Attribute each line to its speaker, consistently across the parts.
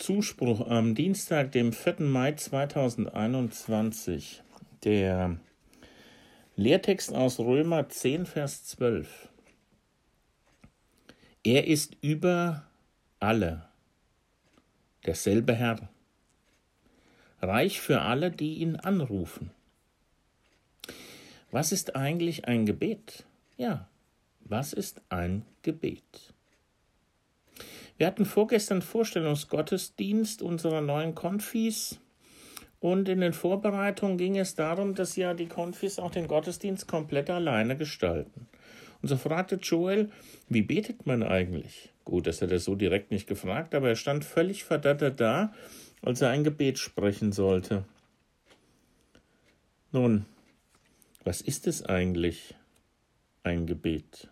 Speaker 1: Zuspruch am Dienstag, dem 4. Mai 2021. Der Lehrtext aus Römer 10, Vers 12. Er ist über alle, derselbe Herr, reich für alle, die ihn anrufen. Was ist eigentlich ein Gebet? Ja, was ist ein Gebet? Wir hatten vorgestern Vorstellungsgottesdienst unserer neuen Konfis und in den Vorbereitungen ging es darum, dass ja die Konfis auch den Gottesdienst komplett alleine gestalten. Und so fragte Joel, wie betet man eigentlich? Gut, dass er das so direkt nicht gefragt, aber er stand völlig verdattert da, als er ein Gebet sprechen sollte. Nun, was ist es eigentlich, ein Gebet?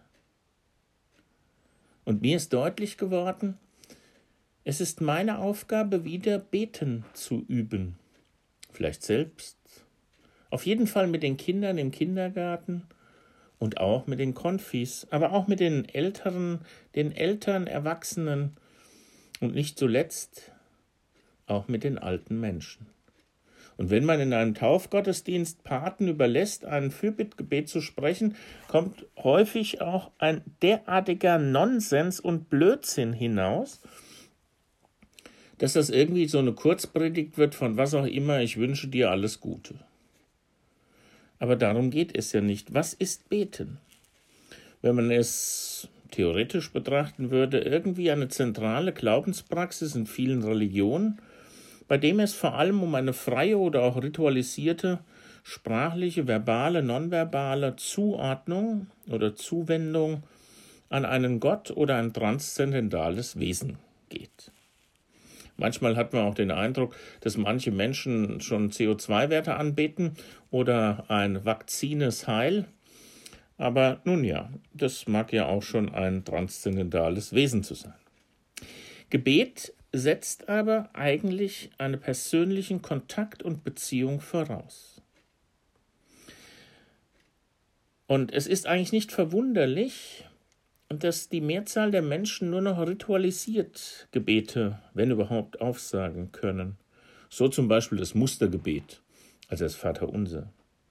Speaker 1: Und mir ist deutlich geworden, es ist meine Aufgabe, wieder beten zu üben. Vielleicht selbst, auf jeden Fall mit den Kindern im Kindergarten und auch mit den Konfis, aber auch mit den Älteren, den Eltern, Erwachsenen und nicht zuletzt auch mit den alten Menschen. Und wenn man in einem Taufgottesdienst Paten überlässt, ein Fürbittgebet zu sprechen, kommt häufig auch ein derartiger Nonsens und Blödsinn hinaus, dass das irgendwie so eine Kurzpredigt wird von was auch immer, ich wünsche dir alles Gute. Aber darum geht es ja nicht. Was ist Beten? Wenn man es theoretisch betrachten würde, irgendwie eine zentrale Glaubenspraxis in vielen Religionen, bei dem es vor allem um eine freie oder auch ritualisierte, sprachliche, verbale, nonverbale Zuordnung oder Zuwendung an einen Gott oder ein transzendentales Wesen geht. Manchmal hat man auch den Eindruck, dass manche Menschen schon CO2-Werte anbeten oder ein vakzines Heil. Aber nun ja, das mag ja auch schon ein transzendentales Wesen zu sein. Gebet setzt aber eigentlich einen persönlichen Kontakt und Beziehung voraus. Und es ist eigentlich nicht verwunderlich, dass die Mehrzahl der Menschen nur noch ritualisiert Gebete, wenn überhaupt, aufsagen können. So zum Beispiel das Mustergebet, also das Vaterunser.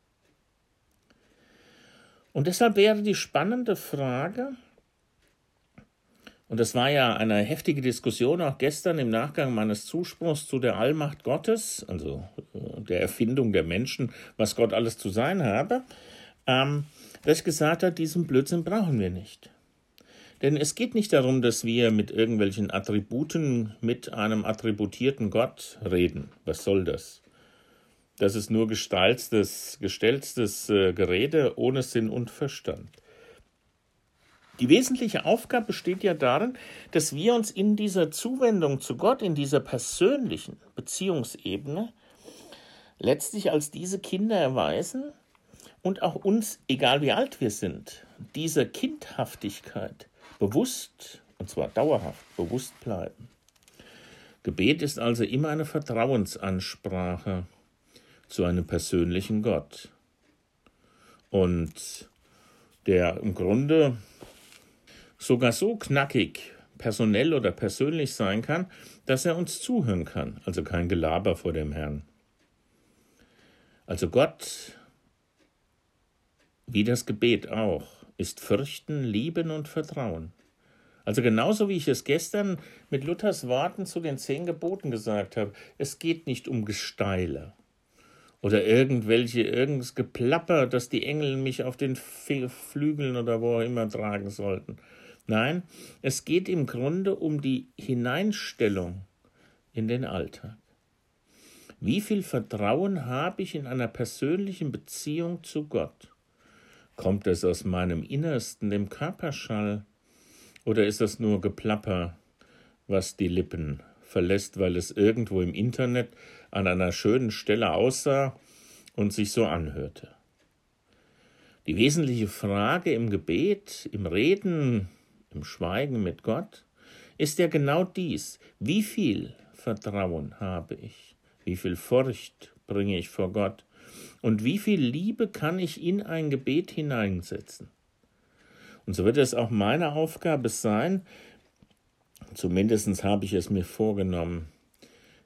Speaker 1: Und deshalb wäre die spannende Frage, und das war ja eine heftige Diskussion auch gestern im Nachgang meines Zuspruchs zu der Allmacht Gottes, also der Erfindung der Menschen, was Gott alles zu sein habe, dass ich gesagt habe, diesen Blödsinn brauchen wir nicht. Denn es geht nicht darum, dass wir mit irgendwelchen Attributen mit einem attributierten Gott reden. Was soll das? Das ist nur gestellstes Gerede ohne Sinn und Verstand. Die wesentliche Aufgabe besteht ja darin, dass wir uns in dieser Zuwendung zu Gott, in dieser persönlichen Beziehungsebene, letztlich als diese Kinder erweisen und auch uns, egal wie alt wir sind, dieser Kindhaftigkeit bewusst, und zwar dauerhaft, bewusst bleiben. Gebet ist also immer eine Vertrauensansprache zu einem persönlichen Gott. Und der im Grunde sogar so knackig, personell oder persönlich sein kann, dass er uns zuhören kann, also kein Gelaber vor dem Herrn. Also Gott, wie das Gebet auch, ist Fürchten, Lieben und Vertrauen. Also genauso wie ich es gestern mit Luthers Worten zu den 10 Geboten gesagt habe, es geht nicht um Gesteile oder irgendes Geplapper, dass die Engel mich auf den Flügeln oder wo auch immer tragen sollten. Nein, es geht im Grunde um die Hineinstellung in den Alltag. Wie viel Vertrauen habe ich in einer persönlichen Beziehung zu Gott? Kommt es aus meinem Innersten, dem Körperschall, oder ist das nur Geplapper, was die Lippen verlässt, weil es irgendwo im Internet an einer schönen Stelle aussah und sich so anhörte? Die wesentliche Frage im Gebet, im Reden, im Schweigen mit Gott, ist ja genau dies. Wie viel Vertrauen habe ich? Wie viel Furcht bringe ich vor Gott? Und wie viel Liebe kann ich in ein Gebet hineinsetzen? Und so wird es auch meine Aufgabe sein, zumindest habe ich es mir vorgenommen,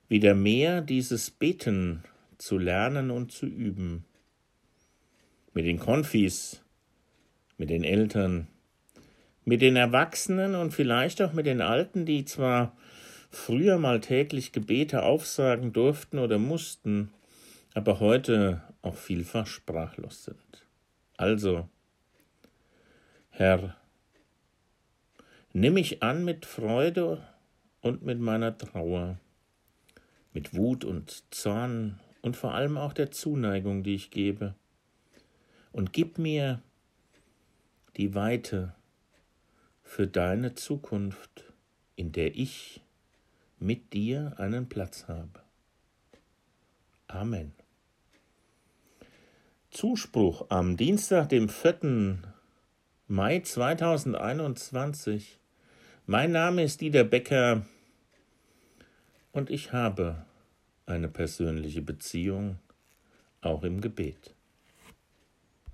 Speaker 1: wieder mehr dieses Beten zu lernen und zu üben. Mit den Konfis, mit den Eltern, mit den Erwachsenen und vielleicht auch mit den Alten, die zwar früher mal täglich Gebete aufsagen durften oder mussten, aber heute auch vielfach sprachlos sind. Also, Herr, nimm mich an mit Freude und mit meiner Trauer, mit Wut und Zorn und vor allem auch der Zuneigung, die ich gebe, und gib mir die Weite für deine Zukunft, in der ich mit dir einen Platz habe. Amen. Zuspruch am Dienstag, dem 4. Mai 2021. Mein Name ist Dieter Becker und ich habe eine persönliche Beziehung, auch im Gebet.